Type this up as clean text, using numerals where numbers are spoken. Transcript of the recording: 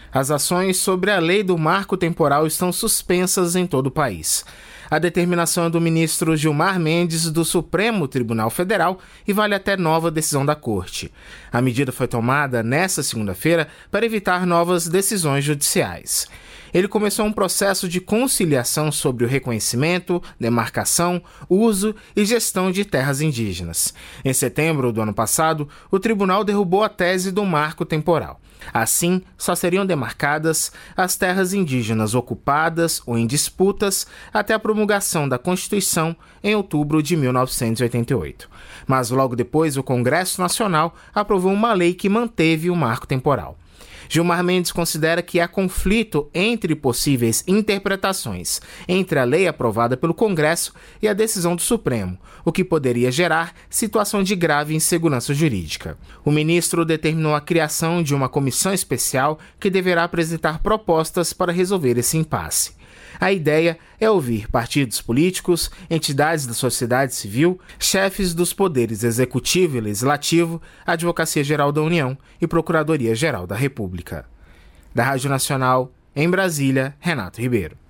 As ações sobre a lei do marco temporal estão suspensas em todo o país. A determinação é do ministro Gilmar Mendes, do Supremo Tribunal Federal, e vale até nova decisão da Corte. A medida foi tomada nesta segunda-feira para evitar novas decisões judiciais. Ele começou um processo de conciliação sobre o reconhecimento, demarcação, uso e gestão de terras indígenas. Em setembro do ano passado, o tribunal derrubou a tese do marco temporal. Assim, só seriam demarcadas as terras indígenas ocupadas ou em disputas até a promulgação da Constituição em outubro de 1988. Mas logo depois, o Congresso Nacional aprovou uma lei que manteve o marco temporal. Gilmar Mendes considera que há conflito entre possíveis interpretações entre a lei aprovada pelo Congresso e a decisão do Supremo, o que poderia gerar situação de grave insegurança jurídica. O ministro determinou a criação de uma comissão especial que deverá apresentar propostas para resolver esse impasse. A ideia é ouvir partidos políticos, entidades da sociedade civil, chefes dos poderes executivo e legislativo, Advocacia Geral da União e Procuradoria Geral da República. Da Rádio Nacional, em Brasília, Renato Ribeiro.